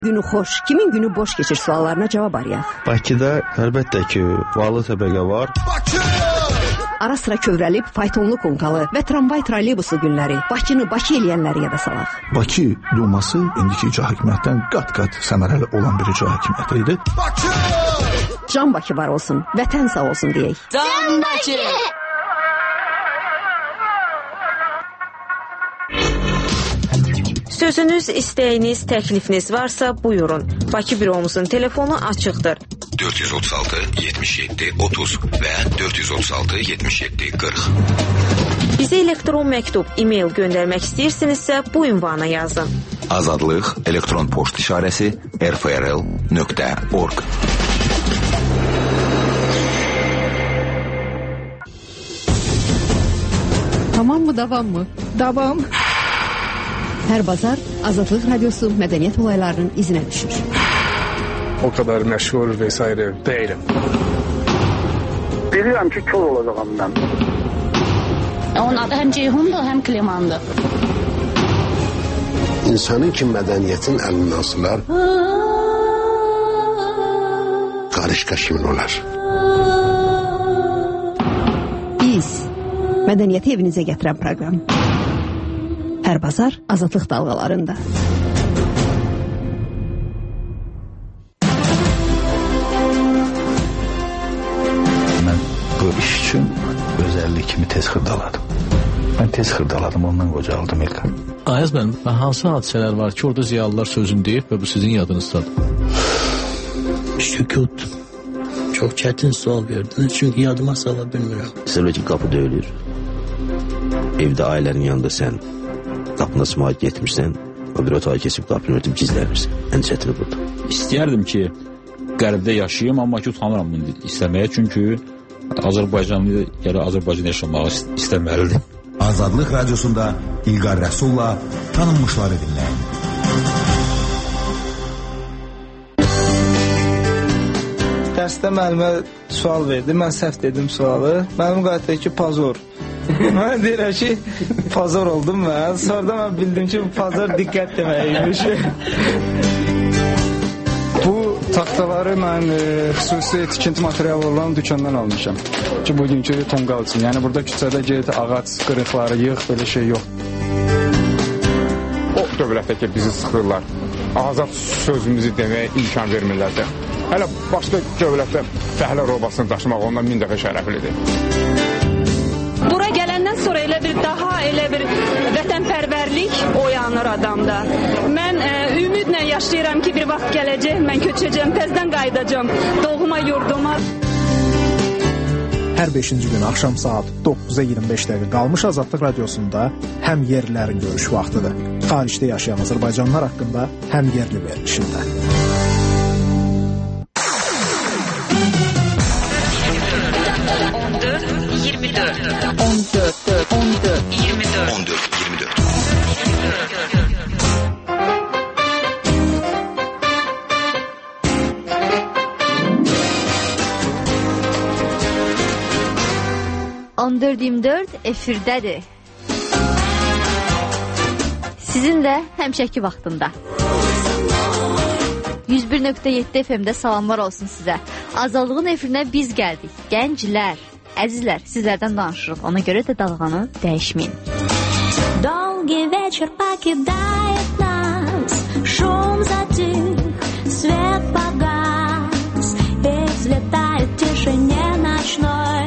Günü xoş, kimin günü boş keçir suallarına cavab arayaq. Bakıda əlbəttə ki, varlı təbəqə var. Ara sıra kövrəlib, faytonlu konkalı və tramvay trolleybusu günləri, Bakını Bakı eləyənləri yada salaq. Bakı Duması indiki icra hakimiyyətdən qat-qat səmərəli olan bir icra hakimiyyəti idi. Can Bakı var olsun, vətən sağ olsun deyək. Can Bakı! Sözünüz, istəyiniz, təklifiniz varsa buyurun. Bakı büromuzun telefonu açıqdır. 436 77 30 və 436 77 40. Bizə elektron məktub, e-mail göndərmək istəyirsinizsə bu ünvana yazın. Azadlıq elektron poçt işarəsi rfrl.org. Tamam mı, davam mı? Davam. Hər bazar Azadlıq Radyosu mədəniyyət olaylarının izinə düşür. O kadar məşğul vesaire değilim. Bilirəm ki, kör olacağım mən. Onun adı həm Ceyhundur, həm Klimandır. İnsanın ki mədəniyyətin əlindən asılar, qarışqa kimin olar? Biz mədəniyyəti evinizə gətirən proqram. Hər bazar Azadlıq dalğalarında. Mən bu iş üçün özəllik kimi tez xırdaladım. Mən tez xırdaladım, ondan qocaldım İlqar. Ayaz mənim, hansı hadisələr var ki, orada ziyalılar sözünü deyib və bu sizin yadınızdadır? Sükut. Çox çətin sual verdiniz, çünki yadıma sala bilmirəm. Məsələn ki, qapı döyülür. Evdə ailənin yanında sən qapına smağa getmirsən, o bir otağa keçib qapını örtüb gizlənirsən. Ən çətini burada. İstəyərdim ki, qərbdə yaşayayım, amma ki, utanıram bunu istəməyə, çünki Azərbaycanlı gələ Azərbaycan yaşamağı istəməlidir. Azadlıq Radyosunda İlqar Rəsulla tanınmışları dinləyin. Dərsdə müəllimə sual verdi, mən səhv dedim sualı. Müəllim qayıtdı ki, pazor. Mən deyirəm ki, pazor oldum mən. Sonra mən bildim ki, pazor diqqət deməkmiş. Bu taxtaları mən xüsusi tikinti materialı olan dükandan almışam. Ki, bugünkü tonqal üçün. Yəni, burada küçədə get, ağac qırıqları yığ, belə şey yox. O dövlətdə ki, bizi sıxırlar. Azad sözümüzü deməyə imkan vermirlərdir. Hələ başqa dövlətdə fəhlə robasını daşımaq ondan 1000 dəfə şərəflidir. Bura gələndən sonra elə bir vətənpərvərlik oyanır adamda. Mən ümidlə yaşayıram ki, bir vaxt gələcək, mən köçəcəm, təzdən qayıdacam doğma yurduma. Hər 5-ci gün axşam saat 9-a 25 dəqiqə qalmış Azadlıq Radiosunda həm yerlilərin görüş vaxtıdır. Xaricdə yaşayan Azərbaycanlılar haqqında həm yerli verilişində. 14-24 efirdədir. Sizin də həmişəki vaxtında. 101.7 FM-də salamlar olsun sizə. Azadlığın efirinə biz gəldik. Gənclər, əzizlər, sizlərdən danışırıq. Ona görə də dalğanı dəyişməyin. Долгий вечер покидает нас, шум затих, свет погас, и взлетает в тишине ночной.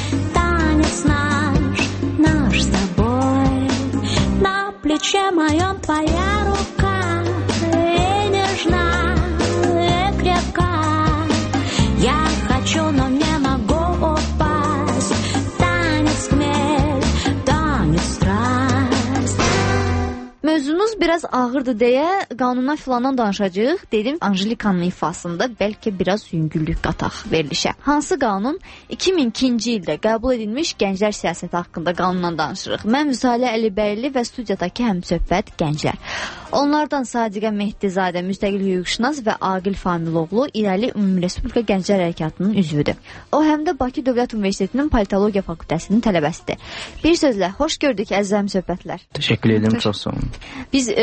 Наш с тобой, на плече моем твоя рука, и нежна, и крепка. Я хочу, но не могу упасть. Танец хмель, танец страсть. Mövzumuz biraz ağırdır deyə qanundan filandan danışacağıq. Dedim Anjelikanın ifasında bəlkə biraz yüngüllük qataq verilişə. Hansı qanun? 2002-ci ildə qəbul edilmiş gənclər siyasəti haqqında qanundan danışırıq. Mən Müsalə Əlibəyli və studiyadakı həmsöhbət gənclər. Onlardan Sadiqə Mehdizadə, müstəqil hüquqşünas və Aqil Familoğlu İrəli Ümumrespublika Gənclər Hərəkatının üzvüdür. O həm də Bakı Dövlət Universitetinin Politologiya Fakültəsinin tələbəsidir. Bir sözlə, xoş gördük əziz həmsöhbətlər. Təşəkkür edirəm, çox sağ olun. Biz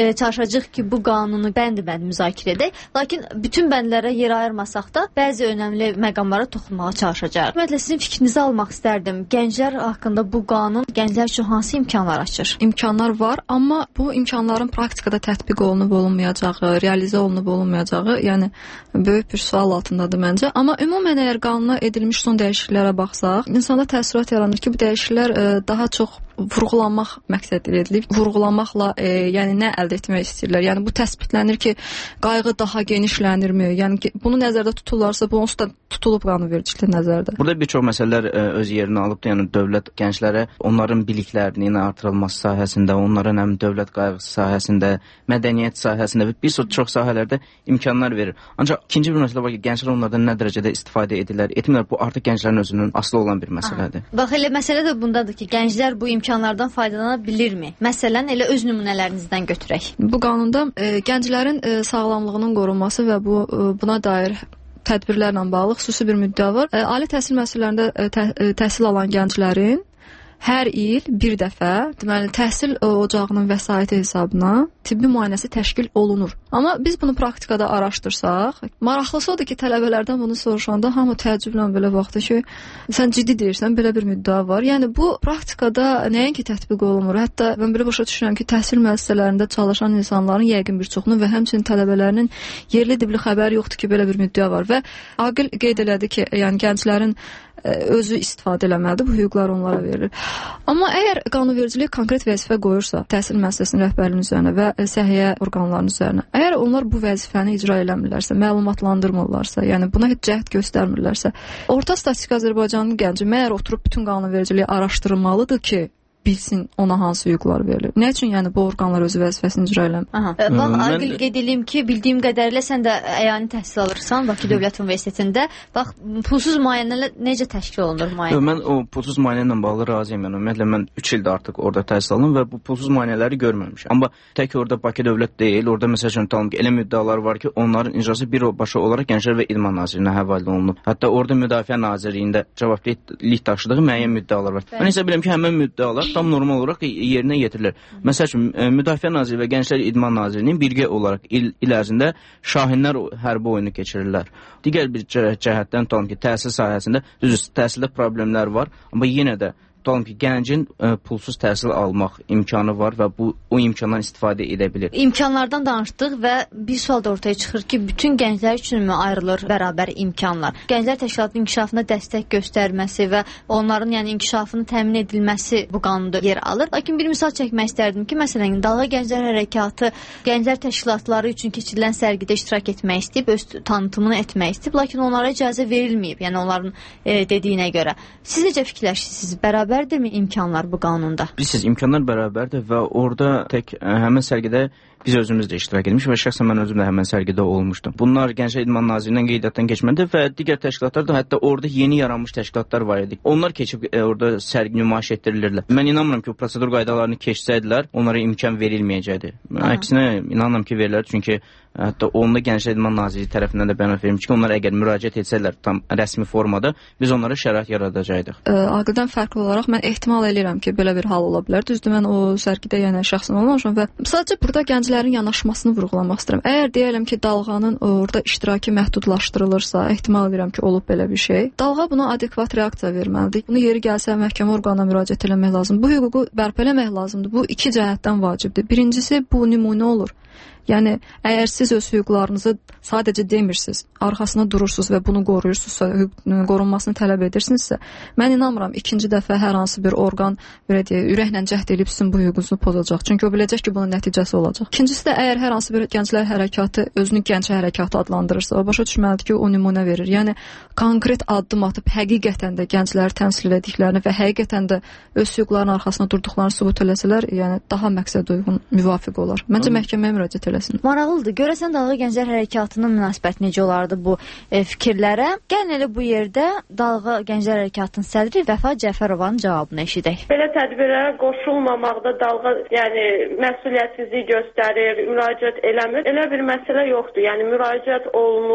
çalışacağıq ki, bu qanunu bənd-bənd müzakirə edək. Lakin bütün bəndlərə yer ayırmasaq da bəzi önəmli məqamlara toxunmağa çalışacağıq. Ümumiyyətlə sizin fikrinizi almaq istərdim. Gənclər haqqında bu qanun gənclər üçün hansı imkanlar açır? İmkanlar var, amma bu imkanların praktikada tətbiq olunub-olunmayacağı, realizə olunub-olunmayacağı, yəni böyük bir sual altındadır məncə. Amma ümumən əgər qanuna edilmiş son dəyişikliklərə baxsaq, insanda təəssürat yaranır ki, bu dəyişikliklər daha çox vurğulanmaq məqsədilə edilib. Vurğulanmaqla yəni nə əldə etmək istəyirlər? Yəni bu təsbitlənir ki, qayğı daha genişlənirmi? Yəni bunu nəzərdə tuturlarsa, bu onsuz da tutulub qanunvericilik nəzərdə. Burada bir çox məsələlər öz yerini alıbdır. Yəni dövlət gənclərə onların biliklərinin artırılması sahəsində, onların həm dövlət qayğısı sahəsində, mədəniyyət sahəsində və bir çox sahələrdə imkanlar verir. Ancaq ikinci bir məsələ var ki, gənclər onlardan nə dərəcədə istifadə edirlər, etmirlər. Bu artıq gənclərin özünün asılı olan bir məsələdir. Bax, elə məsələ də bundadır ki, gənclər bu imkanlardan faydalana bilirmi? Məsələn, elə öz nümunələrinizdən götürək. Bu qanunda gənclərin sağlamlığının qorunması və buna dair tədbirlərlə bağlı xüsusi bir müddəa var. Ali təhsil müəssisələrində təhsil alan gənclərin hər il bir dəfə, deməli, təhsil ocağının vəsaiti hesabına tibbi müayinəsi təşkil olunur. Amma biz bunu praktikada araşdırsaq, maraqlısı odur ki, tələbələrdən bunu soruşanda hamı təəccüblə belə baxdı ki, sən ciddi deyirsən, belə bir müddəa var. Yəni bu praktikada nəinki tətbiq olunmur. Hətta mən belə başa düşürəm ki, təhsil müəssisələrində çalışan insanların yəqin bir çoxunun və həmçinin tələbələrinin yerli dibli xəbəri yoxdur ki, belə bir müddəa var və Aqil qeyd elədi ki, yəni gənclərin özü istifadə eləməlidir, bu hüquqlar onlara verilir. Amma əgər qanunvericilik konkret vəzifə qoyursa, təhsil müəssisəsinin rəhbərliyinin üzərinə və səhiyyə orqanlarının üzərinə, əgər onlar bu vəzifəni icra eləmirlərsə, məlumatlandırmırlarsa, yəni buna heç cəhd göstərmirlərsə, Orta Statistika Azərbaycanın gənci məyər oturub bütün qanunvericiliyi araşdırmalıdır ki, bilsin ona hansı hüquqlar verilir. Nə üçün yəni bu orqanlar özü vəzifəsini icra eləmir? Bax, Aqil qeyd edeyim ki, bildiyim qədərilə sən də əyani təhsil alırsan Bakı Dövlət Universitetində. Bax, pulsuz müayinələr necə təşkil olunur müayinə? Mən o pulsuz müayinə ilə bağlı razıyam. Yəni ümumiyyətlə mən 3 ildir artıq orada təhsil aldım və bu pulsuz müayinələri görməmişəm. Amma tək orada Bakı Dövlət deyil, orada məsələn tanım ki, elə müddəalar var ki, onların icrası birbaşa olaraq Gənclər və İdman Nazirinə həvalə olunub. Hətta orada Müdafiə Nazirliyində cavabdehlik daşıdığı müəyyən müddəalar var. Mən isə bilirəm ki, həmin müddəalar tam normal olaraq yerinə yetirilir. Məsəl üçün, Müdafiə Naziri və Gənclər İdman Nazirinin birgə olaraq il ərzində Şahinlər hərbi oyunu keçirirlər. Digər bir cəhətdən tutalım ki, təhsil sahəsində təhsildə problemlər var, amma yenə də tutalım ki, gəncin pulsuz təhsil almaq imkanı var və o imkandan istifadə edə bilir. İmkanlardan danışdıq və bir sual da ortaya çıxır ki, bütün gənclər üçünmü ayrılır bərabər imkanlar? Gənclər təşkilatının inkişafına dəstək göstərməsi və onların yəni inkişafını təmin edilməsi bu qanunda yer alır. Lakin bir misal çəkmək istərdim ki, məsələn, Dalğa Gənclər Hərəkatı gənclər təşkilatları üçün keçirilən sərgidə iştirak etmək istəyib, öz tanıtımını etmək istəyib, lakin onlara icazə verilməyib, yəni onların dediyinə görə. Siz necə fikirləşirsiniz? Bərabərdirmi imkanlar bu qanunda? Bilirsiniz, imkanlar bərabərdir və orada tək həmin sərgidə biz özümüz də iştirak etmiş və şəxsən mən özüm də həmin sərgidə olmuşdum. Bunlar Gənclər İdman Nazirindən qeydiyyatdan keçmədi və digər təşkilatlar da, hətta orada yeni yaranmış təşkilatlar var idi. Onlar keçib orada sərgi nümayiş etdirilirlər. Mən inanmıram ki, o prosedur qaydalarını keçsəydilər, onlara imkan verilməyəcəkdi. Əksinə inanıram ki, verilir, çünki hətta onda Gənclər İdman Naziri tərəfindən də bəyan verilmiş ki, onlar əgər müraciət etsəydilər tam rəsmi formada, biz onlara şərait yaradacaqdıq. Aqildən fərqli olaraq mən ehtimal edirəm ki, belə bir hal ola bilər. Düzdür, mən o sərgidə yəni şəxsən olmamışam və sadəcə burada gənclərin yanaşmasını vurğulamaq istəyirəm. Əgər deyələm ki, Dalğanın orada iştirakı məhdudlaşdırılırsa, ehtimal edirəm ki, olub belə bir şey. Dalğa buna adekvat reaksiya verməlidir. Bunu yeri gəlsə məhkəmə orqanına müraciət etmək lazımdır. Bu hüququ bərpa etmək lazımdır. Bu iki cəhətdən vacibdir. Birincisi, bu nümunə olur. Yəni, əgər siz öz hüquqlarınızı sadəcə demirsiniz, arxasına durursunuz və bunu qoruyursunuzsa, qorunmasını tələb edirsinizsə, mən inanmıram ikinci dəfə hər hansı bir orqan ürəklə cəhd edib sizin bu hüququnuzu pozacaq. Çünki o biləcək ki, bunun nəticəsi olacaq. İkincisi də əgər hər hansı bir gənclər hərəkatı özünü gənc hərəkatı adlandırırsa, o başa düşməlidir ki, o nümunə verir. Yəni, konkret addım atıb həqiqətən də gəncləri təmsil ediklərini və həqiqətən də öz hüquqlarının arxasına durduqlarını sübut eləsələr, yəni daha məqsəd uyğun, müvafiq olar. Məncə məhkəməyə müraciət eləsin. Maraqlıdır. Görəsən Dalğa Gənclər Hərəkatının münasibəti necə olardı bu fikirlərə? Gəlin elə bu yerdə Dalğa Gənclər Hərəkatının sədri Vəfa Cəfərovanın cavabını eşidək. Belə tədbirlərə qoşulmamaqda Dalğa yəni məsuliyyətsizlik göstərir, müraciət eləmir. Elə bir məsələ yoxdur. Yəni müraciət olunub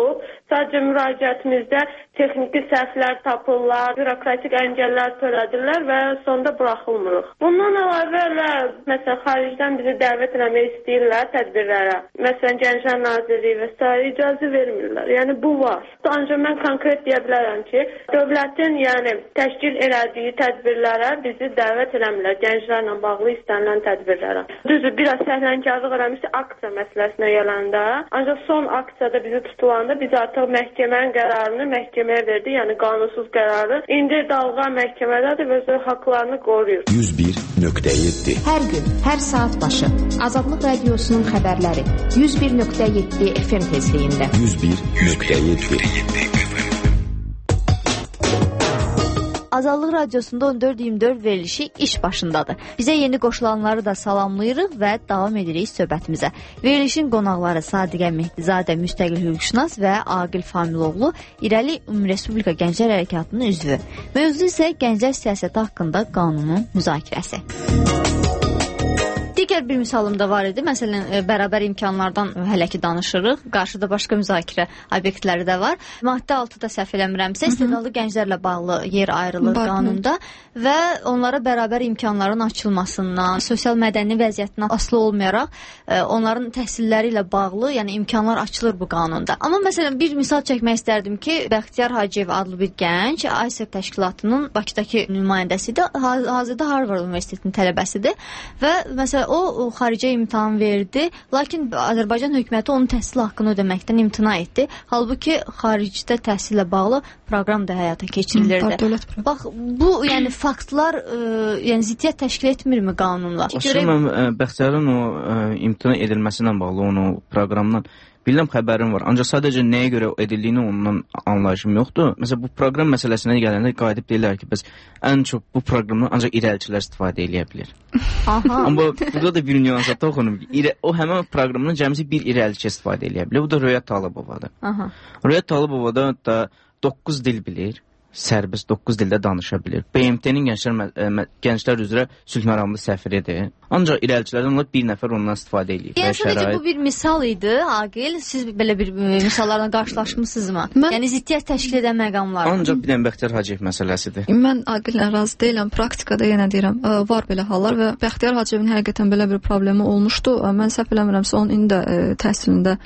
Sadəcə müraciətimizdə texniki səhvlər tapırlar, bürokratik əngəllər törədirlər və sonda buraxılmırıq. Bundan əlavə məsələn xaricdən bizi dəvət etmək istəyirlər tədbirlərə. Məsələn Gənclər Nazirliyi və s. icazə vermirlər. Yəni bu var. Ancaq mən konkret deyə bilərəm ki, dövlətin təşkil elədiyi tədbirlərə bizi dəvət eləmirlər. Gənclərlə bağlı istənilən tədbirlərə. Düzdür, biraz səhlənkarlıq eləmişdi aksiya məsələsinə gələndə. Ancaq son aksiyada bizi tutulanda biz artıq məhkəmənin qərarını məhkəməyə verdi, yəni qanunsuz qərarı. İndi dalğa məhkəmədədir və öz haqlarını qoruyur. 101.7 Hər gün, hər saat başı Azadlıq Radiosunun xəbərləri 101.7 FM tezliyində. 101.7 Azadlıq Radiosunda 14-24 verilişi iş başındadır. Bizə yeni qoşulanları da salamlayırıq və davam edirik söhbətimizə. Verilişin qonaqları Sadiqə Mehdizadə, müstəqil hüquqşünas və Aqil Familoğlu, İrəli Ümumrespublika Gənclər Hərəkatının üzvü. Mövzu isə gənclər siyasəti haqqında qanunun müzakirəsi. Digər bir misalım da var idi. Məsələn, bərabər imkanlardan hələ ki danışırıq. Qarşıda başqa müzakirə obyektləri də var. Maddə 6-da səhv eləmirəmsə, istedadlı gənclərlə bağlı yer ayrılır qanunda və onlara bərabər imkanların açılmasından, sosial mədəni vəziyyətindən asılı olmayaraq onların təhsilləri ilə bağlı, yəni imkanlar açılır bu qanunda. Amma məsələn, bir misal çəkmək istərdim ki, Bəxtiyar Hacıyev adlı bir gənc AISER təşkilatının Bakıdakı nümayəndəsidir. Hazırda Harvard Universitetinin tələbəsidir və məsələn o xaricə imtahan verdi, lakin Azərbaycan hökuməti onun təhsil haqqını ödəməkdən imtina etdi. Halbuki xaricdə təhsillə bağlı proqram da həyata keçirilirdi. Bax, bu yəni faktlar ziddiyyət təşkil etmirmi qanunla? Aslında mən Bəxtiyarın o imtina edilməsi ilə bağlı onu proqramdan bilirəm, xəbərim var. Ancaq sadəcə nəyə görə edildiyini ondan anlayışım yoxdur. Məsələn, bu proqram məsələsinə gələndə qayıdıb deyirlər ki, bəs ən çox bu proqramdan ancaq irəlçilər istifadə edə bilər. Amma burada da bir nüansa toxunum. O həmin proqramdan cəmsi bir irəlçi istifadə edə bilər. Bu da Röyət Talıbovadır. Röyət Talıbovada da 9 dil bilir. Sərbəst 9 dildə danışa bilir. BMT-nin gənclər üzrə sülh məramlı səfiridir. Ancaq irəlçilərdən onlar bir nəfər ondan istifadə edir. Yəni sadəcə bu bir misal idi, Aqil. Siz belə bir misallarla qarşılaşmısınızmı? Yəni ziddiyyət təşkil edən məqamlar. Ancaq bir dənə Bəxtiyar Hacıyev məsələsidir. Mən Aqillə razı deyiləm. Praktikada yenə deyirəm, var belə hallar və Bəxtiyar Hacıyevin həqiqətən belə bir problemi olmuşdu. Mən səhv eləmirəmsə onun indi də təhsilində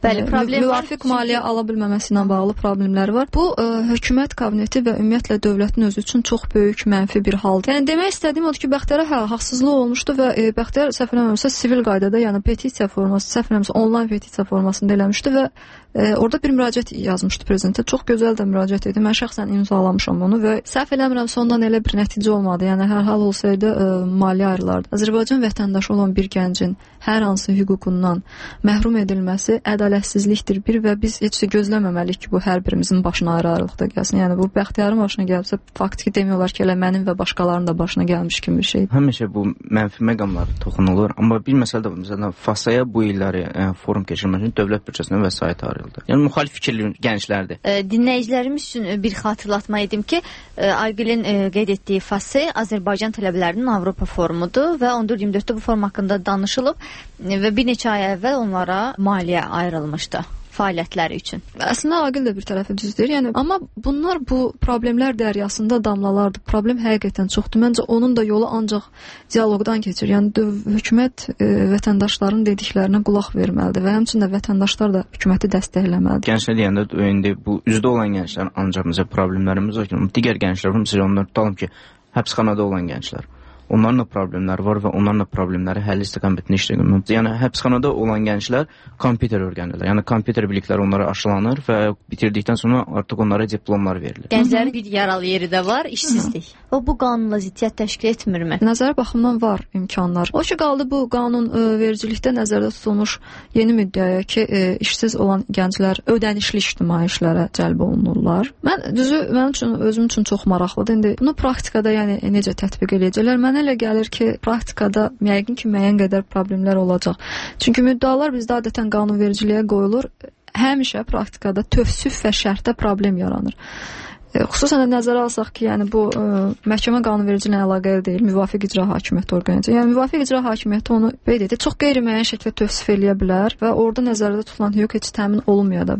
müvafiq maliyyə ala bilməməsi ilə bağlı problemləri var. Bu hökumət kabineti və ümumiyyətlə dövlətin özü üçün çox böyük mənfi bir haldır. Yəni demək istədiyim odur ki, Bəxtiyara haqsızlıq olmuşdu və Bəxtiyar səhv eləmirəmsə sivil qaydada, yəni petisiya forması, səhv eləmirəmsə onlayn petisiya formasında eləmişdi və orada bir müraciət yazmışdı prezidentə. Çox gözəl də müraciət idi. Mən şəxsən imzalamışam onu və səhv eləmirəmsə ondan elə bir nəticə olmadı. Yəni hər hal olsaydı maliyyə ayrılardı. Azərbaycan vətəndaşı olan bir gəncin hər hansı hüququndan məhrum edilməsi ədalətsizlikdir bir və biz heç də gözləməməliyik ki, bu hər birimizin başına ayrı-ayrılıqda gəlsin. Yəni bu Bəxtiyarın başına gəlsə, faktiki demək olar ki, elə mənim və başqalarının da başına gəlmiş kimi bir şeydir. Həmişə bu mənfi məqamlar toxunulur, amma bir məsələ də var. Məsələn, FASA-ya bu illəri forum keçirmək üçün dövlət büdcəsindən vəsait ayrıldı. Yəni müxalif fikirli gənclərdir. Dinləyicilərimiz üçün bir xatırlatma edim ki, Aqilin qeyd etdiyi FASA Azərbaycan tələbələrinin Avropa forumudur və 14-24-də bu forum haqqında danışılıb və bir neçə ay əvvəl onlara maliyyə ayrılmışdı fəaliyyətləri üçün. Əslində Aqil də bir tərəfi düzdür. Yəni amma bunlar bu problemlər dəryasında damlalardır. Problem həqiqətən çoxdur. Məncə onun da yolu ancaq dialoqdan keçir. Yəni hökumət vətəndaşların dediklərinə qulaq verməlidir və həmçinin də vətəndaşlar da hökuməti dəstəkləməlidir. Gənclər deyəndə indi bu üzdə olan gənclərin ancaq bizə problemlərimiz var ki, digər gənclər var. Məsələn, onlar tutalım ki, həbsxanada olan gənclər. Onların da problemləri var və onların da problemləri həll istiqamətində işləyir. Yəni həbsxanada olan gənclər kompüter öyrənirlər. Yəni kompüter bilikləri onlara aşılanır və bitirdikdən sonra artıq onlara diplomlar verilir. Gənclərin bir yaralı yeri də var, işsizlik. O bu qanunla ziddiyyət təşkil etmirmi? Nəzəri baxımdan var imkanlar. O ki qaldı bu qanun vericilikdə nəzərdə tutulmuş yeni müddəaya ki, işsiz olan gənclər ödənişli ictimai işlərə cəlb olunurlar. Mənim üçün özüm üçün çox maraqlıdır. İndi bunu praktikada yəni necə tətbiq edəcəklər? Mənə elə gəlir ki, praktikada yəqin ki, müəyyən qədər problemlər olacaq. Çünki müddalar bizdə adətən qanunvericiliyə qoyulur. Həmişə praktikada tövsüf və şərtdə problem yaranır. Xüsusən də nəzərə alsaq ki, yəni bu məhkəmə qanunvericiliyi ilə əlaqəli deyil, müvafiq icra hakimiyyəti orqanıdır. Yəni müvafiq icra hakimiyyəti onu çox qeyri-müəyyən şəkildə tövsif eləyə bilər və orada nəzərdə tutulan hüquq heç təmin olunmaya da bilər.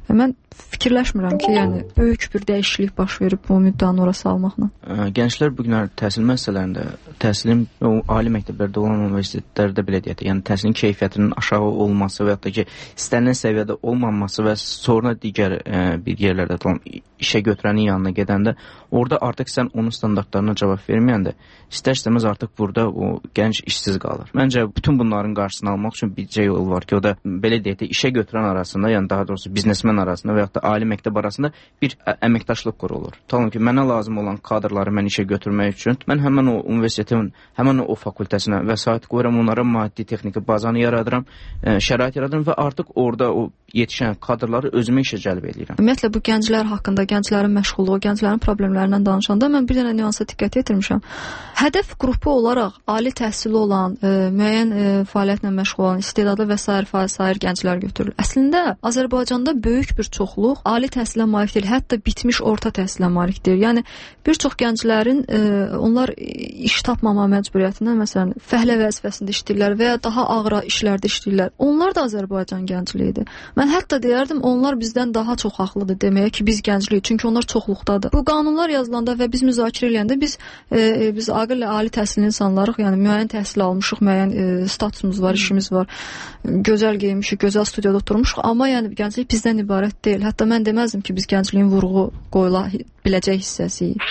Mən fikirləşmirəm ki, yəni böyük bir dəyişiklik baş verib bu müddəanı ora salmaqla. Gənclər bu günlər təhsil məsələlərində, təhsilin ali məktəblərdə olan universitetlərdə belə deyək, yəni təhsilin keyfiyyətinin aşağı olması və ya da ki, istənilən səviyyədə olmaması və sonra digər bir yerlərdə işə götürənin yanına gedəndə, orada artıq sən onun standartlarına cavab verməyəndə, istər-istəməz artıq burada o gənc işsiz qalır. Məncə bütün bunların qarşısını almaq üçün bircə yol var ki, o da belə deyək, işə götürən arasında, yəni daha doğrusu biznesmen arasında və ya da ali məktəb arasında bir əməkdaşlıq qurulur. Tamam ki, mənə lazım olan kadrları mən işə götürmək üçün mən həmən o universitetin, həmən o fakültəsinə vəsait qoyuram, onlara maddi texniki bazanı yaradıram, şərait yaradıram və artıq orada o yetişən kadrları özümə işə cəlb edirəm. Ümumiyyətlə bu gənclər haqqında, gənclərin məşğulluğu, gənclərin problemlərindən danışanda mən bir dənə nüansa diqqət yetirmişəm. Hədəf qrupu olaraq ali təhsili olan, müəyyən fəaliyyətlə məşğul olan, istedadlı və sair gənclər götürülür. Əslində Azərbaycanda böyük bir çoxluq ali təhsilə malik deyil, hətta bitmiş orta təhsilə malik deyil. Yəni bir çox gənclərin onlar iş tapmama məcburiyyətindən, məsələn, fəhlə vəzifəsində işləyirlər və ya daha ağır işlərdə işləyirlər. Onlar da Azərbaycan gəncliyidir. Mən hətta deyərdim, onlar bizdən daha çox haqlıdır deməyə ki, biz gəncliyik, çünki onlar çoxluqdadır. Bu qanunlar yazılanda və biz müzakirə edəndə biz aqillə ali təhsilli insanlarıq, yəni müəyyən təhsil almışıq, müəyyən statusumuz var, işimiz var, gözəl geyinmişik, gözəl studiyada oturmuşuq, amma yəni gənclik bizdən ibarət deyil. Hətta mən deməzdim ki, biz gəncliyin vurğu qoyula biləcək hissəsiyik.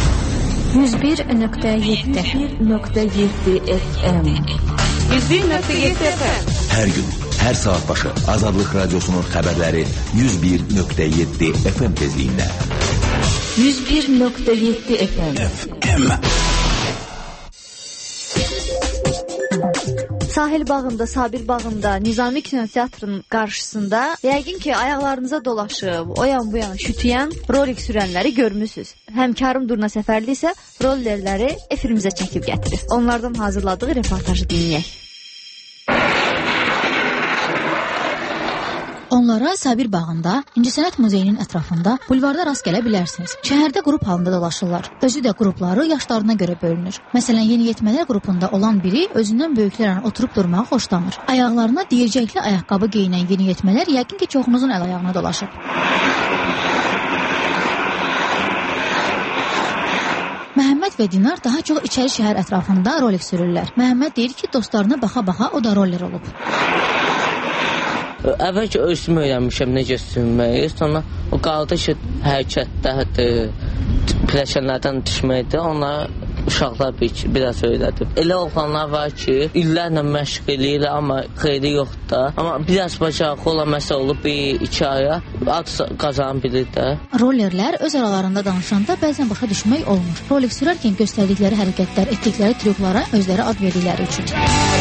101.7 FM 101.7 FM Hər gün, hər saat başı Azadlıq Radiosunun xəbərləri 101.7 FM tezliyində. 101.7 FM Sahil bağında, Sabir bağında, Nizami kinoteatrının qarşısında yəqin ki, ayaqlarınıza dolaşıb, o yan bu yana şütüyən rolik sürənləri görmüsünüz. Həmkarım Durna Səfərli isə rollerləri efirimizə çəkib gətirir. Onlardan hazırladığı reportajı dinləyək. Onlara Sabir bağında, İncəsənət Muzeyinin ətrafında, bulvarda rast gələ bilərsiniz. Şəhərdə qrup halında dolaşırlar. Özü də qrupları yaşlarına görə bölünür. Məsələn, yeniyetmələr qrupunda olan biri özündən böyüklərlə oturub durmağı xoşlamır. Ayaqlarına deyircəkli ayaqqabı geyinən yeniyetmələr yəqin ki, çoxunuzun əl ayağına dolaşıb. Məhəmməd və Dinar daha çox içəri şəhər ətrafında rolik sürürlər. Məhəmməd deyir ki, dostlarına baxa-baxa o da roller olub. Əvvəlcə özümü öyrənmişəm necə sürməyi, sonra o qaldı ki, hərəkətlərdir, pləşənlərdən düşməkdir, onlara uşaqlar biraz öyrədib. Elə oğlanlar var ki, illərlə məşq eləyirlər, amma xeyri yoxdur da. Amma biraz bacarıqlı olan məsələ olub, 1-2 aya ad qazanı bilir də. Rollerlər öz aralarında danışanda bəzən başa düşmək olmur. Rolik sürərkən göstərdikləri hərəkətlər, etdikləri trüklara özləri ad verdikləri üçün.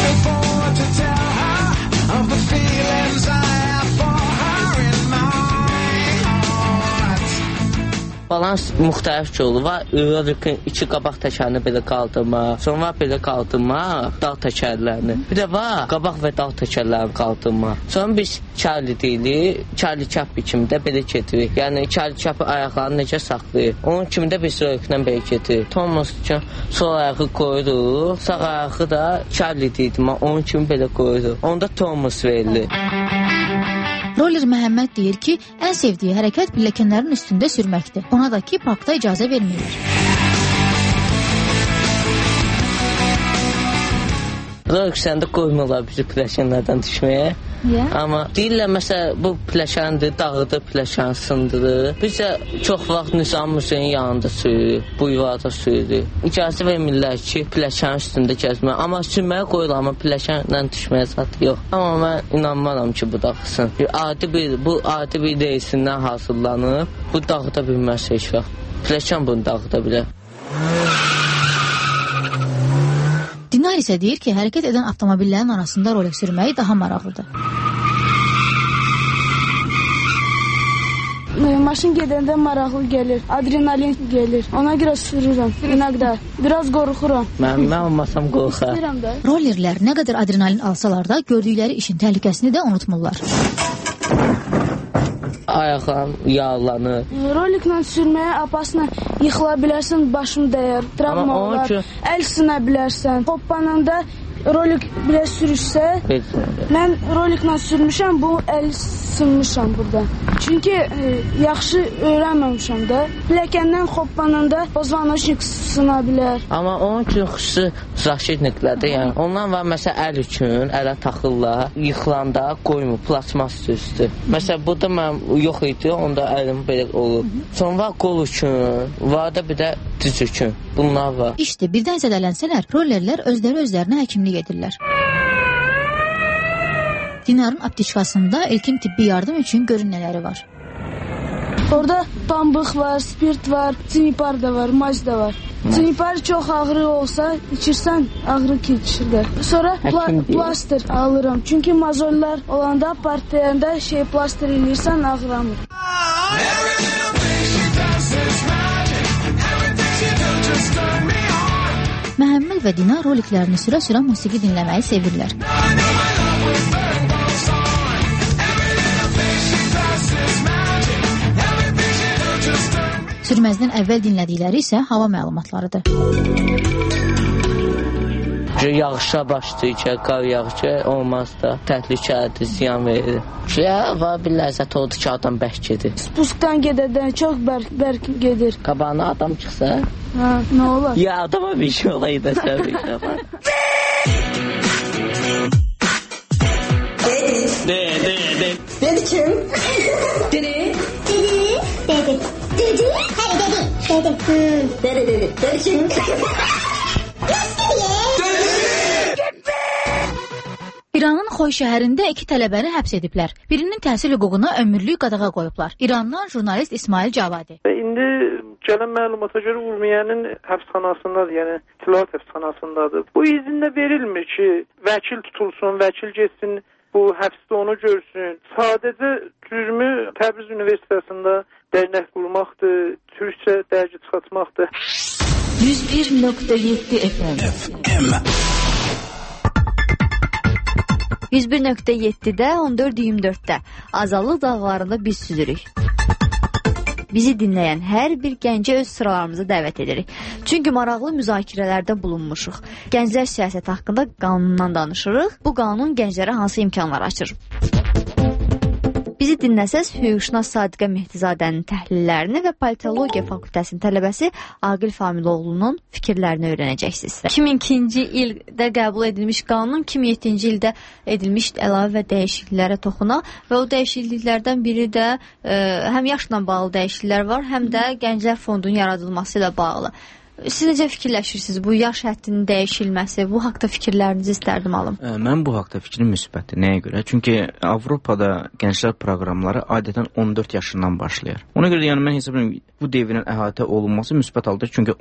Balans müxtəlif ki olur. Var, rolikin iki qabaq təkərini belə qaldırmaq, sonra belə qaldırmaq, dağ təkərlərini. Bir də var, qabaq və dağ təkərlərini qaldırmaq. Sonra biz Charlie deyilik, Charlie Chaplin kimi də belə gedirik. Yəni Charlie Chaplin ayaqlarını necə saxlayır. Onun kimi də biz roliklə belə gedirik. Thomas üçün sol ayağı qoyuruq, sağ ayağı da Charlie deyildim, onun kimi belə qoyuruq. Onda Thomas verilir. Roller Məhəmməd deyir ki, ən sevdiyi hərəkət pilləkənlərin üstündə sürməkdir. Ona da ki, parkda icazə vermirlər. Rolik səndə qoymurlar bizi pilləkənlərdən düşməyə. Yeah. Amma deyirlər, məsələn, bu pilləkəndir, dağıdır, pilləkəni sındırır. Biz də çox vaxt Nizam Muzeyin yanında sürürük, bu yuvada sürürük. İcazə vermirlər ki, pilləkənin üstündə gəzmək. Amma sürməyə qoyurlar, amma pilləkənlə düşməyə zat yox. Amma mən inanmaram ki, bu dağılsın. Bu adi bir reysindən hazırlanıb, bu dağıda bilməz heç vaxt. Pilləkən bunu dağıda bilər. Dinar isə deyir ki, hərəkət edən avtomobillərin arasında rolik sürməyi daha maraqlıdır. Maşın gedəndə maraqlı gəlir, adrenalin gəlir. Ona görə sürürəm, inaqda. Biraz qorxuram. Mən olmasam qorxar. Rollerlər nə qədər adrenalin alsalar da gördükləri işin təhlükəsini də unutmurlar. Ayaqlarım yağlanır. Roliklə sürməyə apasına yıxıla bilərsən, başın dəyər, travma olar, əl sınə bilərsən. Hoppananda rolik belə sürüşsə, mən roliklə sürmüşəm, bu əl sınmışam burada. Çünki yaxşı öyrənməmişəm də. Pilləkəndən hoppananda pozvanojnik sına bilər. Amma onun üçün xüsusi zaşitniklərdir. Yəni ondan var məsələn əl üçün, ələ taxırlar, yıxılanda qoymur, plasmas üstü. Məsələn burada mən yox idi, onda əlim belə olur. Sonra qol üçün, var da bir də diz üçün. Bunlar var. İşte birdən zədələnsələr, rollerlər özlərinə həkimlik edirlər. Dinarın apteçkasında ilkin tibbi yardım üçün görünmələri var. Orada pambıq var, spirt var, sinipar da var, maz da var. Sinipar çox ağrı olsa içirsən ağrı keçir. Sonra plaster alıram. Çünki mazollar olanda partiyanda plaster eləyirsən ağrımır. Məhəmməd və Dina roliklərini sürə-sürə musiqi dinləməyi sevirlər. Sürməzdən əvvəl dinlədikləri isə hava məlumatlarıdır. Yağışa başlayacaq, qar yağışı olmaz da, təhlükədir, ziyan verir. Var bir ləzzət oldu ki, adam bərk gedir. Spускdan gedədən çox bərk gedir. Qabağına adam çıxsa? Hə, nə olar? Ya adama bir şey olaydı sən bir şey var. Dedi kim? Dedi. Dedi kim? İranın Xoy şəhərində 2 tələbəni həbs ediblər. Birinin təhsil hüququna ömürlük qadağa qoyublar. İrandan jurnalist İsmail Cavadi. İndi gələn məlumata görə Urmiyenin həbsxanasındadır, yəni tilavat həbsxanasındadır. Bu izində verilmir ki, vəkil tutulsun, vəkil getsin, bu həbsdə onu görsün. Sadəcə cürmü Təbriz Universitetində dərnək qurmaqdır, türkçə dərgi çıxartmaqdır. 101.7 FM 101.7-də 14-24-də Azadlıq dağlarında biz süzürük. Bizi dinləyən hər bir gəncə öz sıralarımıza dəvət edirik. Çünki maraqlı müzakirələrdə bulunmuşuq. Gənclər siyasəti haqqında qanundan danışırıq. Bu qanun gənclərə hansı imkanlar açır? Bizi dinləsəz, hüquqşünas Sadiqə Mehdizadənin təhlillərini və politologiya fakültəsinin tələbəsi Aqil Familoğlu'nun fikirlərini öyrənəcəksiniz. 2002-ci ildə qəbul edilmiş qanun 2007-ci ildə edilmiş əlavə və dəyişikliklərə toxuna və o dəyişikliklərdən biri də həm yaşla bağlı dəyişikliklər var, həm də Gənclər Fondunun yaradılması ilə bağlı. Siz necə fikirləşirsiniz bu yaş həddinin dəyişilməsi, bu haqda fikirlərinizi istərdim alım. Mən bu haqda fikrim müsbətdir. Nəyə görə? Çünki Avropada gənclər proqramları adətən 14 yaşından başlayır. Ona görə yəni mən hesab edirəm bu devrin əhatə olunması müsbət haldır. Çünki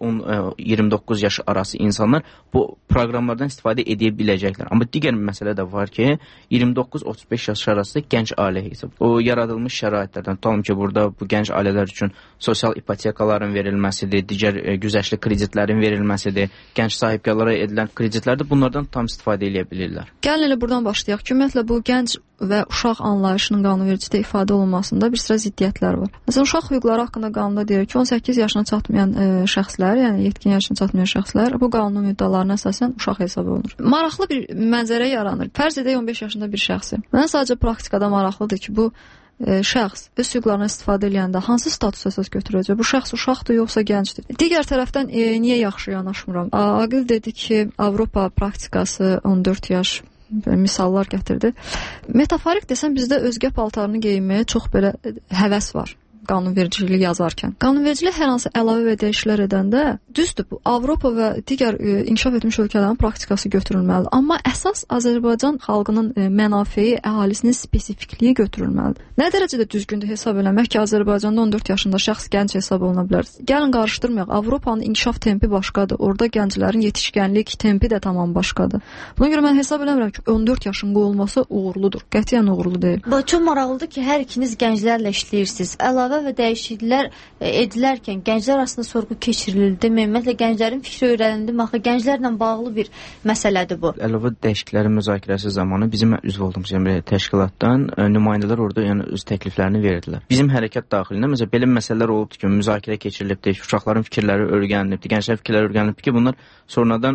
14-29 yaş arası insanlar bu proqramlardan istifadə edə biləcəklər. Amma digər bir məsələ də var ki, 29-35 yaş arası gənc ailə hesab. O yaradılmış şəraitlərdən tutalım ki, burada bu gənc ailələr üçün sosial ipotekaların verilməsidir, digər güzəştli kreditlərin verilməsidir, gənc sahibkarlara edilən kreditlərdir, bunlardan tam istifadə edə bilirlər. Gəlin elə buradan başlayaq ki, ümumiyyətlə bu gənc və uşaq anlayışının qanunvericilikdə ifadə olunmasında bir sıra ziddiyyətlər var. Məsələn, uşaq hüquqları haqqında qanunda deyir ki, 18 yaşına çatmayan şəxslər, yəni yetkin yaşına çatmayan şəxslər bu qanunun müddəalarına əsasən uşaq hesab olunur. Maraqlı bir mənzərə yaranır. Fərz edək 15 yaşında bir şəxsi. Mənə sadəcə praktikada maraqlıdır ki, bu şəxs öz hüquqlarına istifadə edəndə hansı status əsas götürəcək? Bu şəxs uşaqdır yoxsa gəncdir? Digər tərəfdən niyə yaxşı yanaşmıram? Aqil dedi ki, Avropa praktikası 14 yaş misallar gətirdi. Metaforik desəm bizdə özgə paltarını geyinməyə çox belə həvəs var. Qanunvericilik yazarkən. Qanunvericilik hər hansı əlavə və dəyişikliklər edəndə düzdür, bu Avropa və digər inkişaf etmiş ölkələrin praktikası götürülməlidir. Amma əsas Azərbaycan xalqının mənafeyi, əhalisinin spesifikliyi götürülməlidir. Nə dərəcədə düzgündür hesab eləmək ki, Azərbaycanda 14 yaşında şəxs gənc hesab oluna bilər. Gəlin qarışdırmayaq. Avropanın inkişaf tempi başqadır. Orada gənclərin yetişkənlik tempi də tamam başqadır. Buna görə mən hesab eləmirəm ki, 14 yaşın qoyulması uğurludur. Qətiyyən uğurlu deyil. Bu çox maraqlıdır ki, hər ikiniz gənclərlə işləyirsiniz. Əlavə və dəyişikliklər edilərkən gənclər arasında sorğu keçirildi. Ümumiyyətlə gənclərin fikri öyrənildi. Axı gənclərlə bağlı bir məsələdir bu. Əlavə dəyişikliklərin müzakirəsi zamanı bizim üzv olduğumuz təşkilatdan nümayəndələr orada yəni öz təkliflərini verdilər. Bizim hərəkat daxilində məsələn belə məsələlər olubdu ki, müzakirə keçirilibdi, uşaqların fikirləri öyrənilibdi, gənclərin fikirləri öyrənilibdi ki, bunlar sonradan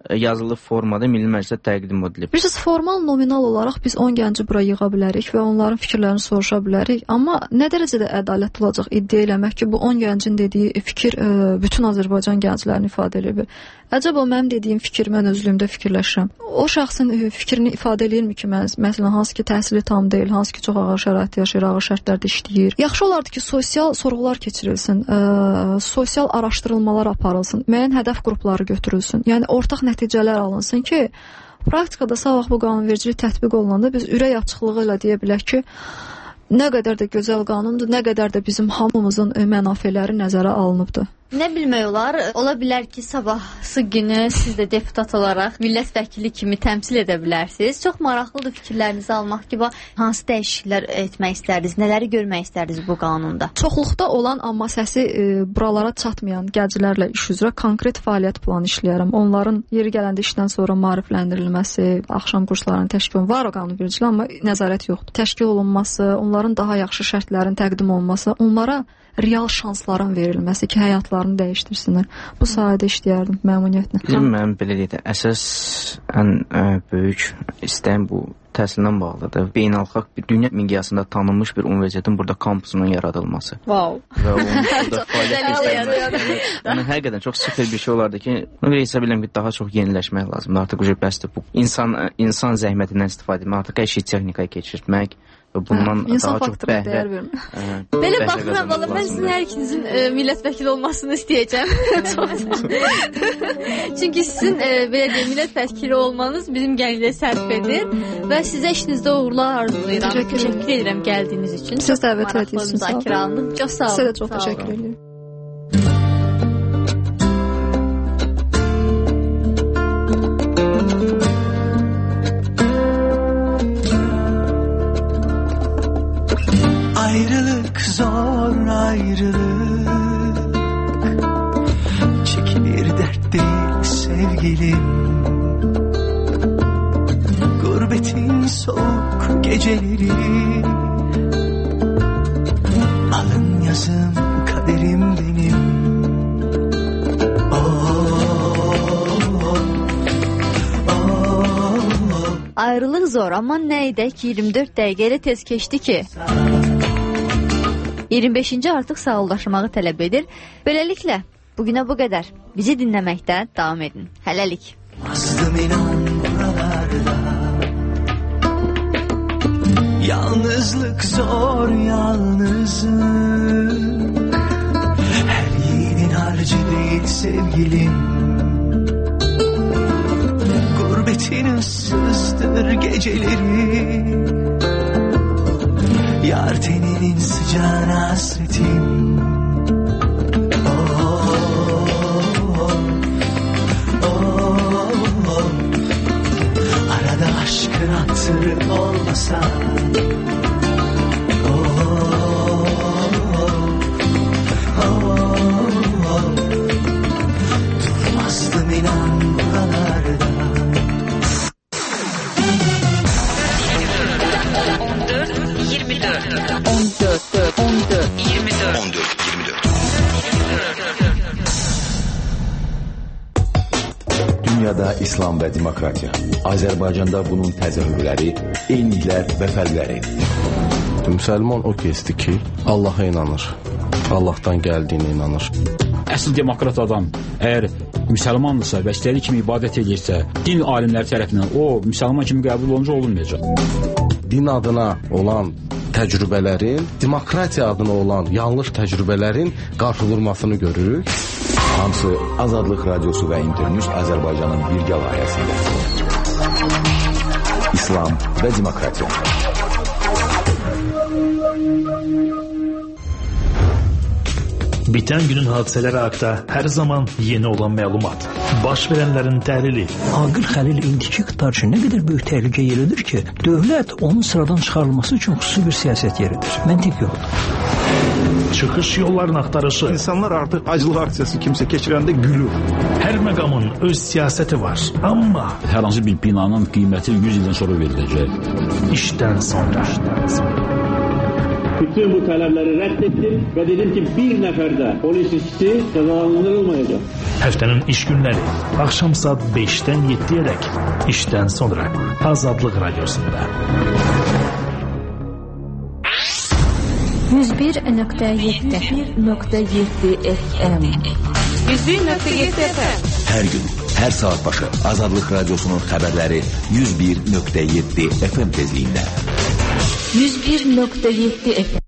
yazılı formada Milli Məclisə təqdim edilib. Bilirsiniz, formal, nominal olaraq biz 10 gənci bura yığa bilərik və onların fikirlərini soruşa bilərik. Amma nə dərəcədə ədalətli olacaq iddia eləmək ki, bu 10 gəncin dediyi fikir bütün Azərbaycan gənclərini ifadə edir. Əcəba mənim dediyim fikir mən özlüyümdə fikirləşirəm. O şəxsin fikrini ifadə eləyirmi ki, məsələn, hansı ki təhsili tam deyil, hansı ki çox ağır şəraitdə yaşayır, ağır şərtlərdə işləyir. Yaxşı olardı ki, sosial sorğular keçirilsin, sosial araşdırılmalar aparılsın, müəyyən hədəf qrupları götürülsün. Yəni ortaq nəticələr alınsın ki, praktikada sabah bu qanunvericilik tətbiq olunanda biz ürək açıqlığı ilə deyə bilək ki, nə qədər də gözəl qanundur, nə qədər də bizim hamımızın mənafeləri nəzərə alınıbdır. Nə bilmək olar? Ola bilər ki, sabahsı günü siz də deputat olaraq millət vəkili kimi təmsil edə bilərsiniz. Çox maraqlıdır fikirlərinizi almaq ki, hansı dəyişikliklər etmək istərdiniz, nələri görmək istərdiniz bu qanunda? Çoxluqda olan, amma səsi buralara çatmayan gənclərlə iş üzrə konkret fəaliyyət planı işləyərəm. Onların yeri gələndə işdən sonra maarifləndirilməsi, axşam kurslarının təşkil olunması, var o qanunvericilik, amma nəzarət yoxdur. Təşkil olunması, onların daha yaxşı şərtlərin təqdim olunması, onlara real şansların verilməsi ki, həyatlarını dəyişdirsinlər. Bu sahədə işləyərdim məmnuniyyətlə. Mən belə deyək, əsas ən böyük istəyim bu təhsillə bağlıdır. Beynəlxalq bir dünya miqyasında tanınmış bir universitetin burada kampusunun yaradılması. Wow. Və onun burada fəaliyyət yəni həqiqətən çox super bir şey olardı ki, ona görə hesab edirəm ki, daha çox yeniləşmək lazımdır. Artıq bəsdir bu insan zəhmətindən istifadə etmək, artıq hər şey texnikaya keçirtmək. Bundan insan daha çox dəyər vermir. Belə baxıram, valla mən sizin hər ikinizin millət vəkili olmasını istəyəcəm. Çünki sizin belə deyim, millət vəkili olmanız bizim gəncliyə sərf edir və sizə işinizdə uğurlar arzulayıram. Təşəkkür edirəm gəldiyiniz üçün. Siz dəvət etdiniz. Çox sağ olun. Sizə də çox təşəkkür edirəm. Ayrılık zor ayrılık, çekilir dert değil sevgilim. Gurbetin soğuk geceleri, alın yazım kaderim benim. Ayrılıq zor, amma nə edək ki, 24 dəqiqə elə tez keçdi ki, 25-ci artıq sağollaşmağı tələb edir. Beləliklə, bugünə bu qədər. Bizi dinləməkdə davam edin. Hələlik. Azdım inan buralarda, yalnızlık zor yalnızlık, her yiğidin harcı değil sevgilim. Gurbetin ıssızdır geceleri, yar teninin sıcağına hasretim. Arada aşkın hatırın olmasa, durmazdım inan buralarda. 14-24 Dünyada İslam və demokratiya. Azərbaycanda bunun təzahürləri, eyniliklər və fərqləri. Müsəlman o kəsdir ki, Allaha inanır. Allahdan gəldiyinə inanır. Əsl demokrat adam əgər müsəlmandırsa və istədiyi kimi ibadət edirsə, din alimləri tərəfindən o müsəlman kimi qəbul olunca olunmayacaq. Din adına olan təcrübələrin, demokratiya adına olan yanlış təcrübələrin qarşıdurmasını görürük. Hamısı Azadlıq Radiosu və İnternews Azərbaycanın birgə layihəsində. İslam və demokratiya. Bitən günün hadisələri haqqında hər zaman yeni olan məlumat, baş verənlərin təhlili. Aqil Xəlil indiki iqtidar üçün nə qədər böyük təhlükə yeridir ki, dövlət onun sıradan çıxarılması üçün xüsusi bir siyasət yeridir. Məntiq yoxdur. Çıxış yollarının axtarışı. İnsanlar artıq aclıq aksiyası kimsə keçirəndə gülür. Hər məqamın öz siyasəti var, amma hər hansı bir binanın qiyməti 100 ildən sonra veriləcək. İşdən sonra. Bütün bu tələbləri rədd etdim və dedim ki, bir nəfər də polis işçisi cəzalandırılmayacaq. Həftənin iş günləri axşam saat 5-dən 7-yədək işdən sonra Azadlıq Radiosunda. 101.7 FM 101.7 FM. Hər gün, hər saat başı Azadlıq Radiosunun xəbərləri 101.7 FM tezliyində. 101.7 FM.